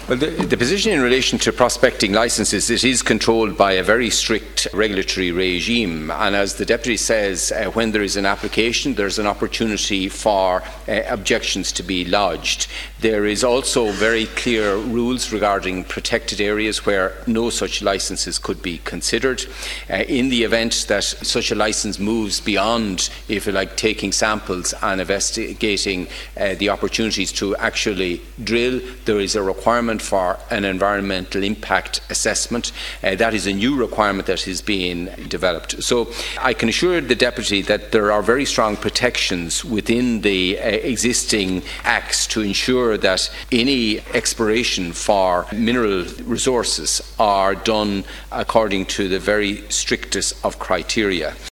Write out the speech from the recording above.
Well, the position in relation to prospecting licences, it is controlled by a very strict regulatory regime. And as the Deputy says, when there is an application, there's an opportunity for objections to be lodged. There is also very clear rules regarding protected areas where no such licences could be considered. In the event that such a licence moves beyond, if you like, taking samples and investigating the opportunities to actually drill, there is a requirement for an environmental impact assessment. That is a new requirement that is being developed. So I can assure the Deputy that there are very strong protections within the existing acts to ensure that any exploration for mineral resources are done according to the very strictest of criteria.